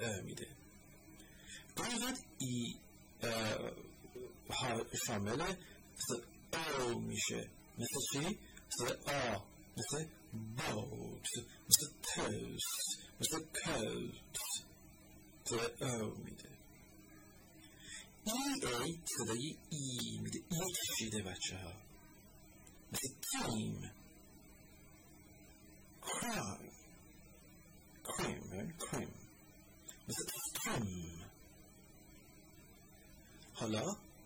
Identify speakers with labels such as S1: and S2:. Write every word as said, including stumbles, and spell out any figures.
S1: ا میده. باید ای شامل مثل او میشه، مثل چی؟ مثل آ، مثل بوت، مثل توست، مثل کوت، مثل او میده. ای ای صدای ای میده. ای کشیده بچه ها، مثل تیم، crime، crime، crime، مثل استم. حالا